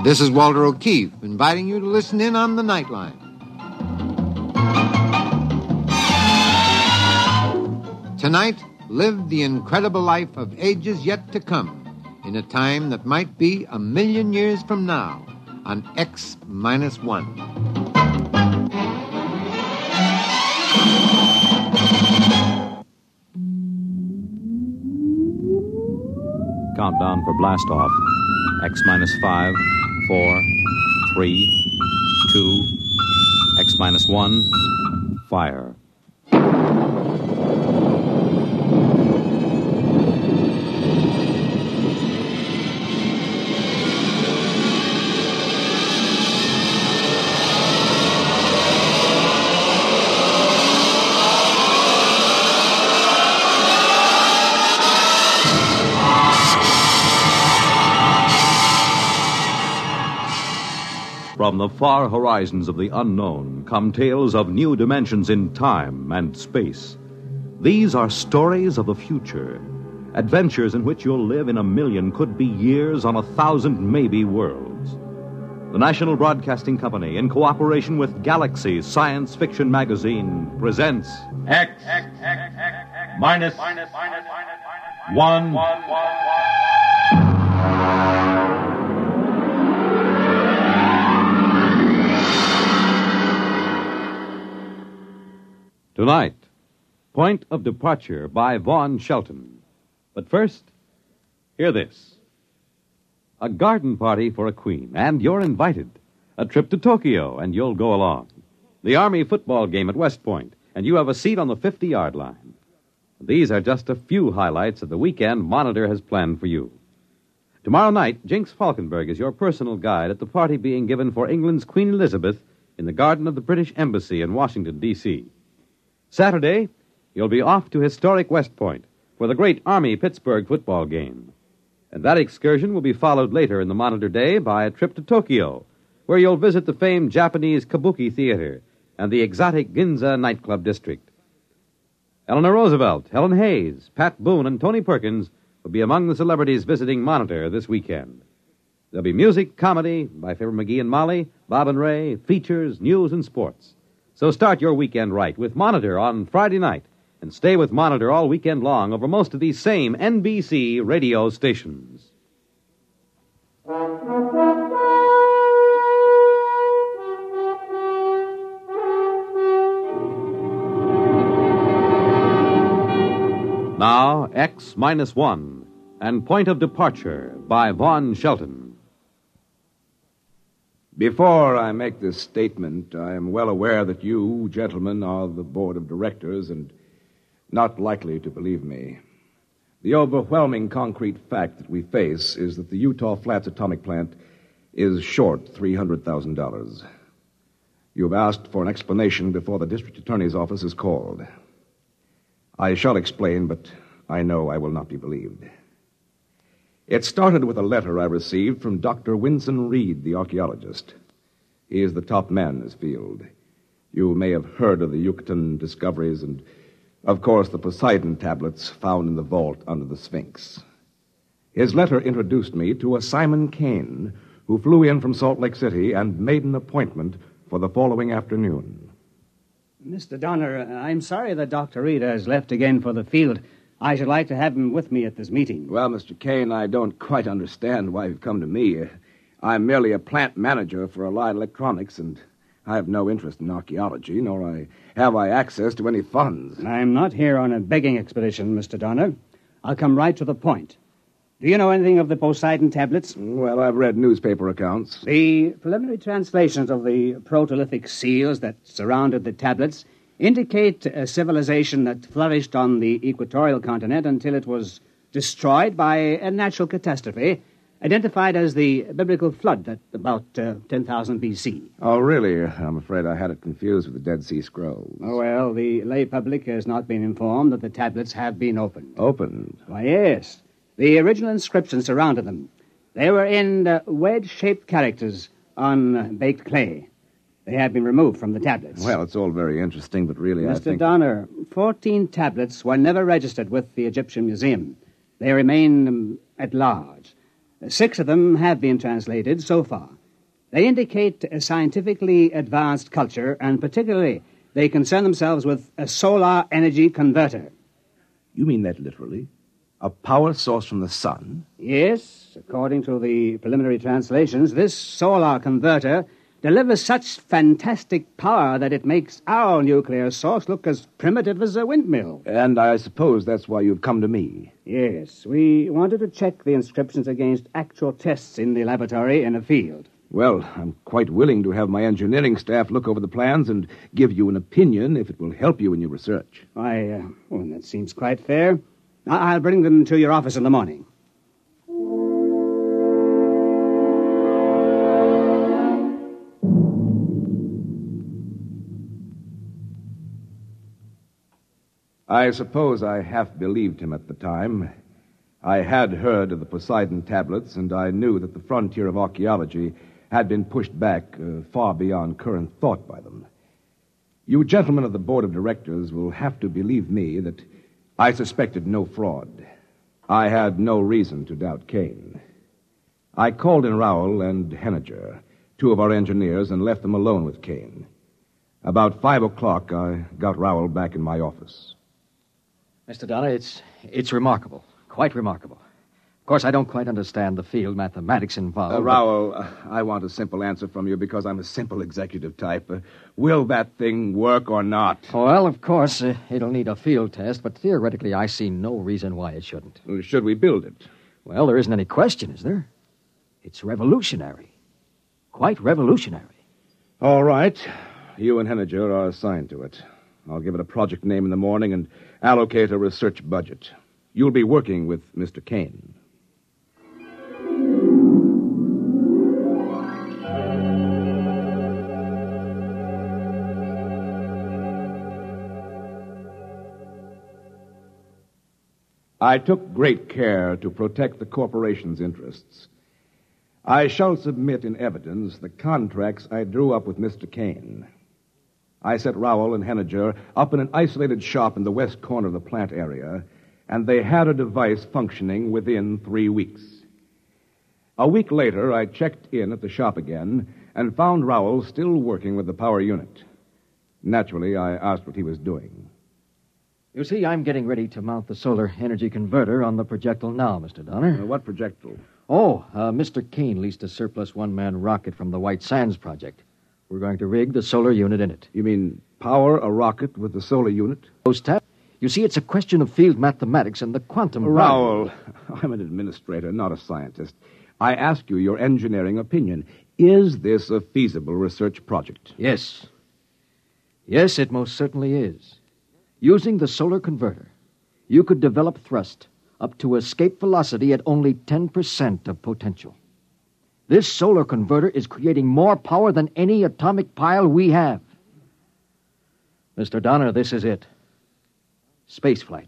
This is Walter O'Keefe, inviting you to listen in on the Nightline. Tonight, live the incredible life of ages yet to come, in a time that might be 1,000,000 years from now, on X-1. Countdown for blast-off. X-5, 4, 3, 2, X-1, fire. From the far horizons of the unknown come tales of new dimensions in time and space. These are stories of the future, adventures in which you'll live in 1,000,000 could-be years on 1,000 maybe worlds. The National Broadcasting Company, in cooperation with Galaxy Science Fiction Magazine, presents X-1. Tonight, Point of Departure by Vaughn Shelton. But first, hear this. A garden party for a queen, and you're invited. A trip to Tokyo, and you'll go along. The Army football game at West Point, and you have a seat on the 50-yard line. These are just a few highlights of the weekend Monitor has planned for you. Tomorrow night, Jinx Falkenberg is your personal guide at the party being given for England's Queen Elizabeth in the garden of the British Embassy in Washington, D.C. Saturday, you'll be off to historic West Point for the great Army-Pittsburgh football game. And that excursion will be followed later in the Monitor day by a trip to Tokyo, where you'll visit the famed Japanese Kabuki Theater and the exotic Ginza nightclub district. Eleanor Roosevelt, Helen Hayes, Pat Boone, and Tony Perkins will be among the celebrities visiting Monitor this weekend. There'll be music, comedy by Fibber McGee and Molly, Bob and Ray, features, news, and sports. So start your weekend right with Monitor on Friday night and stay with Monitor all weekend long over most of these same NBC radio stations. Now, X-1 and Point of Departure by Vaughn Shelton. Before I make this statement, I am well aware that you, gentlemen, are the board of directors and not likely to believe me. The overwhelming concrete fact that we face is that the Utah Flats atomic plant is short $300,000. You have asked for an explanation before the district attorney's office is called. I shall explain, but I know I will not be believed. It started with a letter I received from Dr. Winston Reed, the archaeologist. He is the top man in his field. You may have heard of the Yucatan discoveries and, of course, the Poseidon tablets found in the vault under the Sphinx. His letter introduced me to a Simon Kane, who flew in from Salt Lake City and made an appointment for the following afternoon. Mr. Donner, I'm sorry that Dr. Reed has left again for the field. I should like to have him with me at this meeting. Well, Mr. Kane, I don't quite understand why you've come to me. I'm merely a plant manager for Allied Electronics, and I have no interest in archaeology, nor have I access to any funds. I'm not here on a begging expedition, Mr. Donner. I'll come right to the point. Do you know anything of the Poseidon tablets? Well, I've read newspaper accounts. The preliminary translations of the protolithic seals that surrounded the tablets indicate a civilization that flourished on the equatorial continent until it was destroyed by a natural catastrophe, identified as the biblical flood at about 10,000 B.C. Oh, really? I'm afraid I had it confused with the Dead Sea Scrolls. Oh, well, the lay public has not been informed that the tablets have been opened. Opened? Why, yes. The original inscriptions surrounded them. They were in wedge-shaped characters on baked clay. They have been removed from the tablets. Well, it's all very interesting, but really I think... Mr. Donner, 14 tablets were never registered with the Egyptian Museum. They remain at large. 6 of them have been translated so far. They indicate a scientifically advanced culture, and particularly they concern themselves with a solar energy converter. You mean that literally? A power source from the sun? Yes, according to the preliminary translations, this solar converter delivers such fantastic power that it makes our nuclear source look as primitive as a windmill. And I suppose that's why you've come to me. Yes, we wanted to check the inscriptions against actual tests in the laboratory in a field. Well, I'm quite willing to have my engineering staff look over the plans and give you an opinion if it will help you in your research. Well, that seems quite fair. I'll bring them to your office in the morning. I suppose I half believed him at the time. I had heard of the Poseidon tablets, and I knew that the frontier of archaeology had been pushed back far beyond current thought by them. You gentlemen of the board of directors will have to believe me that I suspected no fraud. I had no reason to doubt Kane. I called in Rowell and Henniger, 2 of our engineers, and left them alone with Kane. About 5 o'clock, I got Rowell back in my office. Mr. Donner, it's remarkable. Quite remarkable. Of course, I don't quite understand the field mathematics involved. Rowell, I want a simple answer from you because I'm a simple executive type. Will that thing work or not? Well, of course, it'll need a field test, but theoretically, I see no reason why it shouldn't. Should we build it? Well, there isn't any question, is there? It's revolutionary. Quite revolutionary. All right. You and Henniger are assigned to it. I'll give it a project name in the morning and allocate a research budget. You'll be working with Mr. Kane. I took great care to protect the corporation's interests. I shall submit in evidence the contracts I drew up with Mr. Kane. I set Rowell and Henniger up in an isolated shop in the west corner of the plant area, and they had a device functioning within 3 weeks. A week later, I checked in at the shop again and found Rowell still working with the power unit. Naturally, I asked what he was doing. You see, I'm getting ready to mount the solar energy converter on the projectile now, Mr. Donner. What projectile? Mr. Kane leased a surplus one-man rocket from the White Sands project. We're going to rig the solar unit in it. You mean power a rocket with the solar unit? You see, it's a question of field mathematics and the quantum... Rowell, I'm an administrator, not a scientist. I ask you your engineering opinion. Is this a feasible research project? Yes. Yes, it most certainly is. Using the solar converter, you could develop thrust up to escape velocity at only 10% of potential. This solar converter is creating more power than any atomic pile we have. Mr. Donner, this is it. Spaceflight.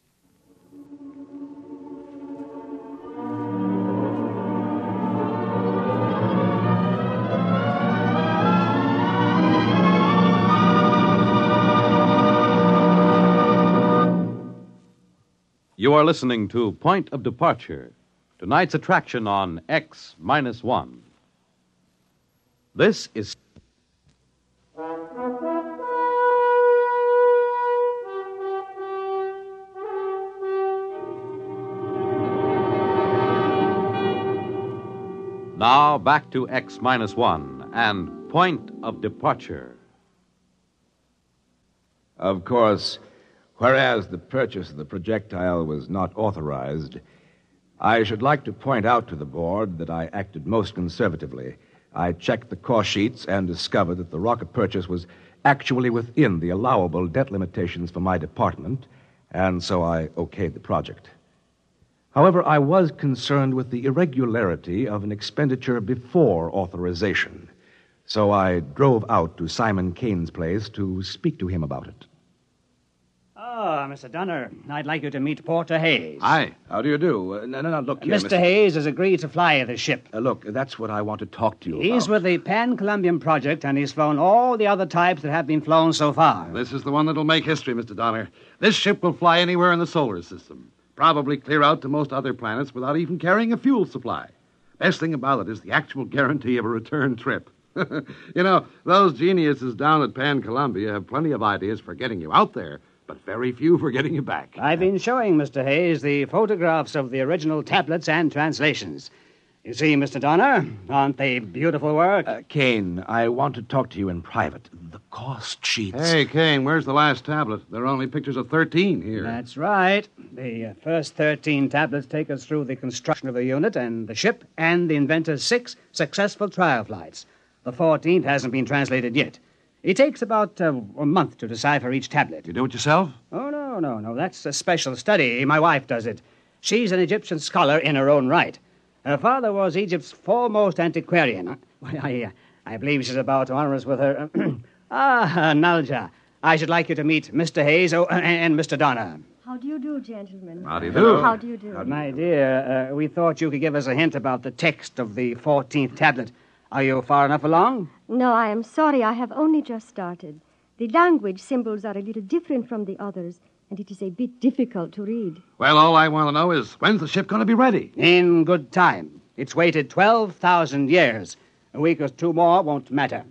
You are listening to Point of Departure, tonight's attraction on X-1. This is... Now back to X-1 and Point of Departure. Of course, whereas the purchase of the projectile was not authorized, I should like to point out to the board that I acted most conservatively. I checked the cost sheets and discovered that the rocket purchase was actually within the allowable debt limitations for my department, and so I okayed the project. However, I was concerned with the irregularity of an expenditure before authorization, so I drove out to Simon Kane's place to speak to him about it. Mr. Donner, I'd like you to meet Porter Hayes. Hi. How do you do? No, look here, Mr. Hayes has agreed to fly the ship. Look, that's what I want to talk to you about. He's with the Pan-Columbian Project, and he's flown all the other types that have been flown so far. This is the one that'll make history, Mr. Donner. This ship will fly anywhere in the solar system. Probably clear out to most other planets without even carrying a fuel supply. Best thing about it is the actual guarantee of a return trip. Those geniuses down at Pan Columbia have plenty of ideas for getting you out there, but very few for getting you back. I've been showing Mr. Hayes the photographs of the original tablets and translations. You see, Mr. Donner, aren't they beautiful work? Kane, I want to talk to you in private. The cost sheets. Hey, Kane, where's the last tablet? There are only pictures of 13 here. That's right. The first 13 tablets take us through the construction of the unit and the ship and the inventor's 6 successful trial flights. The 14th hasn't been translated yet. It takes about a month to decipher each tablet. You do it yourself? Oh, no. That's a special study. My wife does it. She's an Egyptian scholar in her own right. Her father was Egypt's foremost antiquarian. I believe she's about to honor us with her... Nalja. I should like you to meet Mr. Hayes and Mr. Donner. How do you do, gentlemen? How do you do? How do you do? My dear, we thought you could give us a hint about the text of the 14th tablet. Are you far enough along? No, I am sorry. I have only just started. The language symbols are a little different from the others, and it is a bit difficult to read. Well, all I want to know is, when's the ship going to be ready? In good time. It's waited 12,000 years. A week or 2 more won't matter.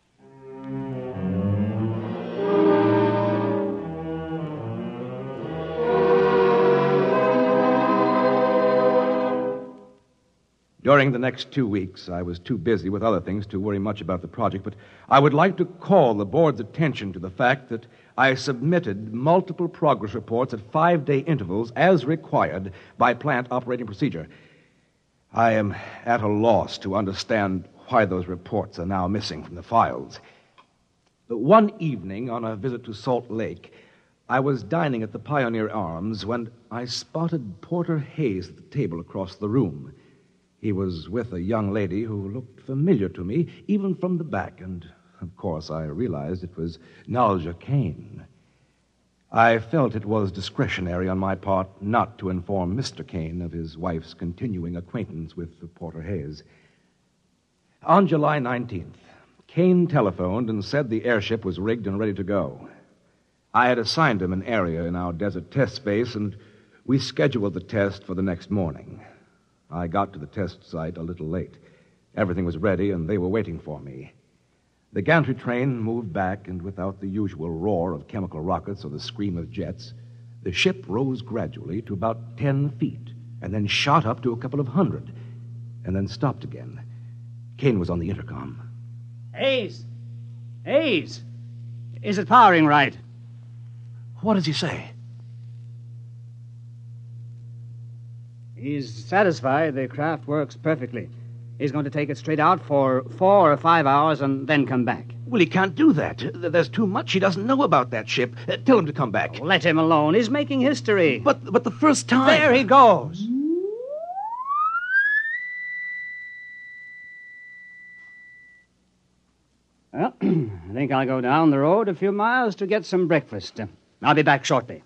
During the next 2 weeks, I was too busy with other things to worry much about the project, but I would like to call the board's attention to the fact that I submitted multiple progress reports at 5-day intervals as required by plant operating procedure. I am at a loss to understand why those reports are now missing from the files. One evening, on a visit to Salt Lake, I was dining at the Pioneer Arms when I spotted Porter Hayes at the table across the room. He was with a young lady who looked familiar to me, even from the back, and, of course, I realized it was Nalja Kane. I felt it was discretionary on my part not to inform Mr. Kane of his wife's continuing acquaintance with Porter Hayes. On July 19th, Kane telephoned and said the airship was rigged and ready to go. I had assigned him an area in our desert test space, and we scheduled the test for the next morning. I got to the test site a little late. Everything was ready, and they were waiting for me. The gantry train moved back, and without the usual roar of chemical rockets or the scream of jets, the ship rose gradually to about 10 feet, and then shot up to a couple of hundred, and then stopped again. Kane was on the intercom. Hayes! Hayes! Is it powering right? What does he say? He's satisfied the craft works perfectly. He's going to take it straight out for 4 or 5 hours and then come back. Well, he can't do that. There's too much he doesn't know about that ship. Tell him to come back. Oh, let him alone. He's making history. But the first time... There he goes. Well, I think I'll go down the road a few miles to get some breakfast. I'll be back shortly.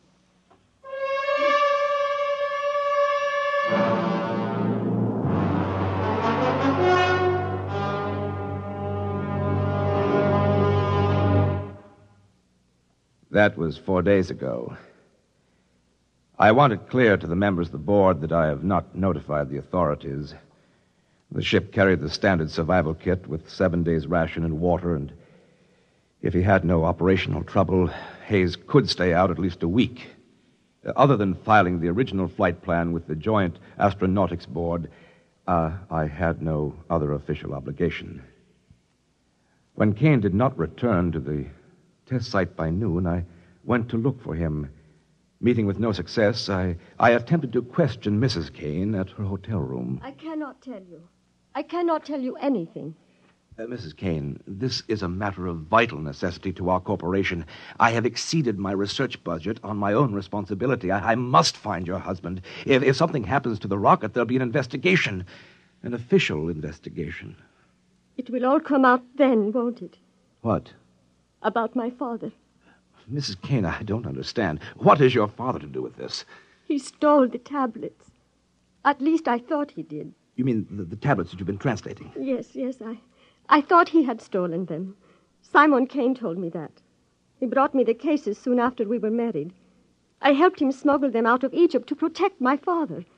That was 4 days ago. I want it clear to the members of the board that I have not notified the authorities. The ship carried the standard survival kit with 7 days' ration and water, and if he had no operational trouble, Hayes could stay out at least a week. Other than filing the original flight plan with the Joint Astronautics Board, I had no other official obligation. When Kane did not return to the test site by noon, I went to look for him. Meeting with no success, I attempted to question Mrs. Kane at her hotel room. I cannot tell you. I cannot tell you anything. Mrs. Kane, this is a matter of vital necessity to our corporation. I have exceeded my research budget on my own responsibility. I must find your husband. If something happens to the rocket, there'll be an investigation. An official investigation. It will all come out then, won't it? What? About my father. Mrs. Kane, I don't understand. What has your father to do with this? He stole the tablets. At least I thought he did. You mean the tablets that you've been translating? Yes. I thought he had stolen them. Simon Kane told me that. He brought me the cases soon after we were married. I helped him smuggle them out of Egypt to protect my father.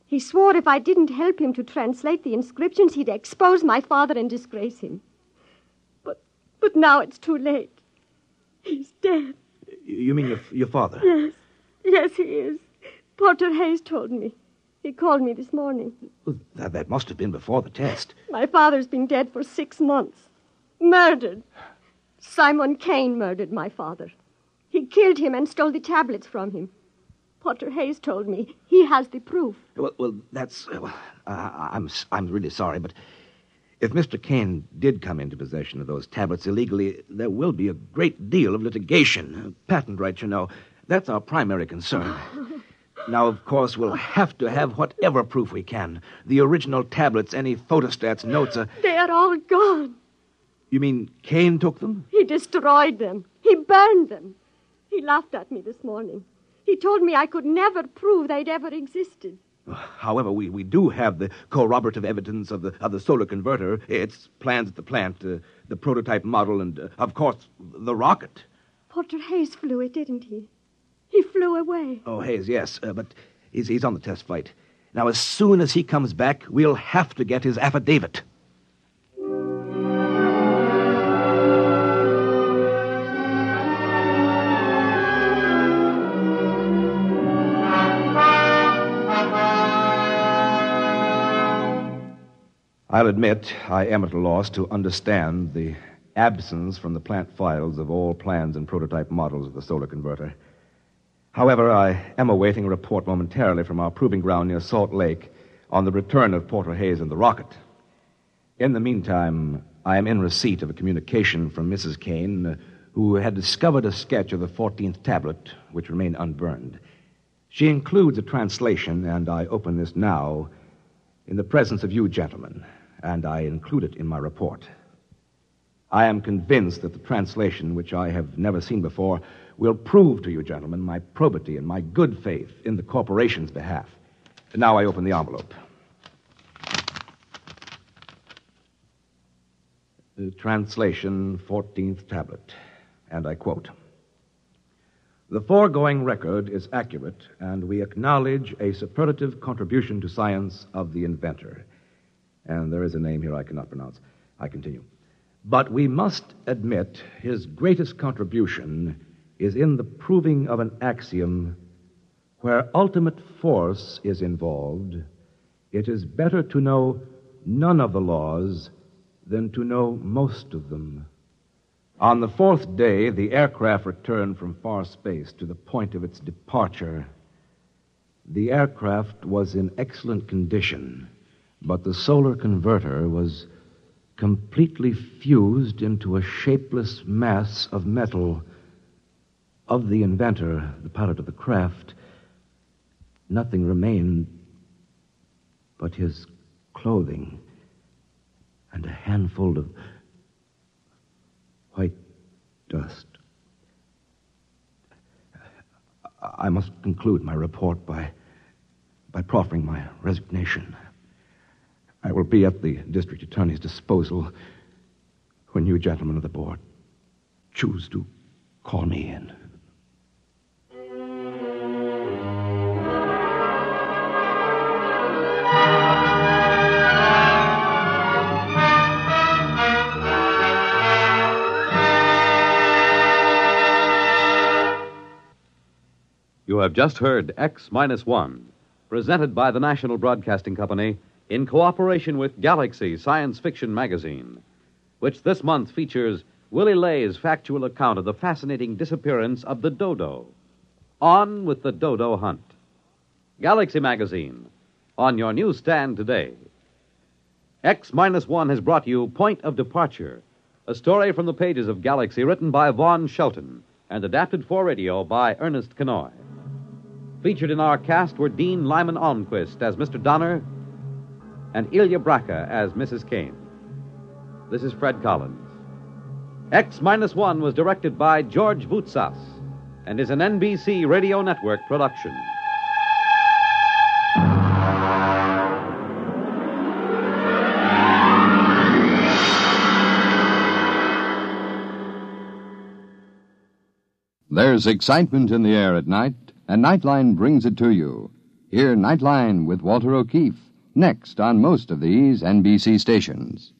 He swore if I didn't help him to translate the inscriptions, he'd expose my father and disgrace him. But now it's too late. He's dead. You mean your father? Yes. Yes, he is. Porter Hayes told me. He called me this morning. Well, that must have been before the test. My father's been dead for 6 months. Murdered. Simon Kane murdered my father. He killed him and stole the tablets from him. Porter Hayes told me he has the proof. Well, that's... I'm really sorry, but if Mr. Kane did come into possession of those tablets illegally, there will be a great deal of litigation. Patent rights, you know. That's our primary concern. Now, of course, we'll have to have whatever proof we can. The original tablets, any photostats, notes... They are all gone. You mean Kane took them? He destroyed them. He burned them. He laughed at me this morning. He told me I could never prove they'd ever existed. However, we do have the corroborative evidence of the solar converter, its plans at the plant, the prototype model, and, of course, the rocket. Porter Hayes flew it, didn't he? He flew away. Oh, Hayes, yes, but he's on the test flight. Now, as soon as he comes back, we'll have to get his affidavit. I'll admit I am at a loss to understand the absence from the plant files of all plans and prototype models of the solar converter. However, I am awaiting a report momentarily from our proving ground near Salt Lake on the return of Porter Hayes and the rocket. In the meantime, I am in receipt of a communication from Mrs. Kane, who had discovered a sketch of the 14th tablet, which remained unburned. She includes a translation, and I open this now in the presence of you gentlemen, and I include it in my report. I am convinced that the translation, which I have never seen before, will prove to you gentlemen my probity and my good faith in the corporation's behalf. And now I open the envelope. The translation, 14th tablet, and I quote, "The foregoing record is accurate, and we acknowledge a superlative contribution to science of the inventor." And there is a name here I cannot pronounce. I continue. "But we must admit his greatest contribution is in the proving of an axiom where ultimate force is involved. It is better to know none of the laws than to know most of them. On the 4th day, the aircraft returned from far space to the point of its departure. The aircraft was in excellent condition, but the solar converter was completely fused into a shapeless mass of metal. Of the inventor, the pilot of the craft, nothing remained but his clothing and a handful of white dust. I must conclude my report by proffering my resignation. I will be at the district attorney's disposal when you gentlemen of the board choose to call me in. You have just heard X-1, presented by the National Broadcasting Company in cooperation with Galaxy Science Fiction Magazine, which this month features Willie Lay's factual account of the fascinating disappearance of the dodo. On with the dodo hunt. Galaxy Magazine, on your newsstand today. X-1 has brought you Point of Departure, a story from the pages of Galaxy written by Vaughn Shelton and adapted for radio by Ernest Kenoy. Featured in our cast were Dean Lyman Almquist as Mr. Donner and Ilya Braca as Mrs. Kane. This is Fred Collins. X-1 was directed by George Voutsas and is an NBC Radio Network production. There's excitement in the air at night, and Nightline brings it to you. Hear Nightline with Walter O'Keefe next on most of these NBC stations.